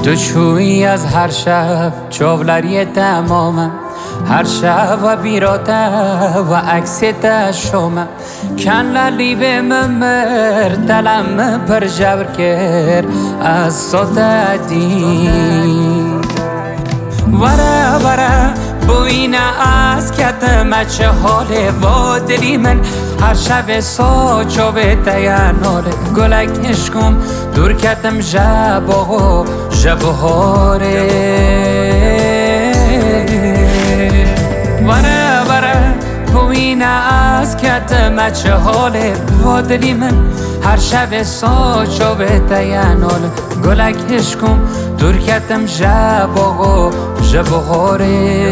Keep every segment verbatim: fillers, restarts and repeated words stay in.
تو چویی از هر شب جولری تمامم، هر شب و بیراته و عکس تشومم کن لیو ممر دلم پر جبر کر از صوت دین وره وره بوینه از کتم چه حاله و دلی من هر شب ساچو به تیناله گلک عشقم دور کتم جبا جبهاره وره وره بوینه از کتم چه حاله و دلی من هر شب ساچو به تیناله گلک عشقم دور کتم جبا جبهاره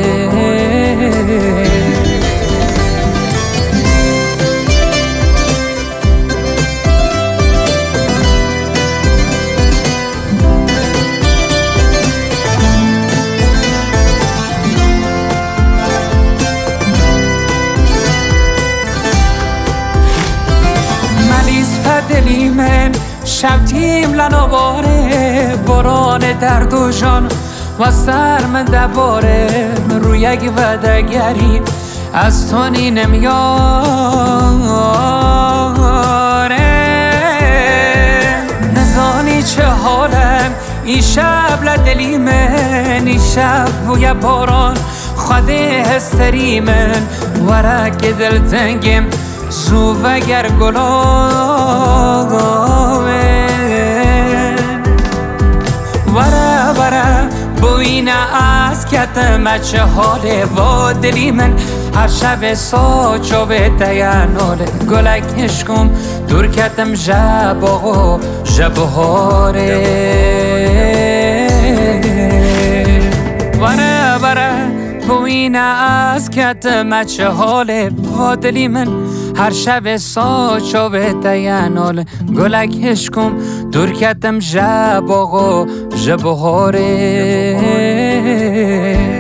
دلی من شب تیم لنواره بران درد و جان و سر من دباره روی یک ودگری از تو نی نمیاره نزانی چه حالم این شب لدلی من این شب بوی باران خود هستری من ورک دل تنگم زو وگر گلابه وره وره بوینه از کتم چه حاله و دلی من هر شب ساچو به تیناله گلک عشقم دور کتم جبا جبهاره وره وره بوینه از کتم چه حاله و دلی من هر شب ساچو به تیناله گلک عشقم دور کتم جبا جبهاره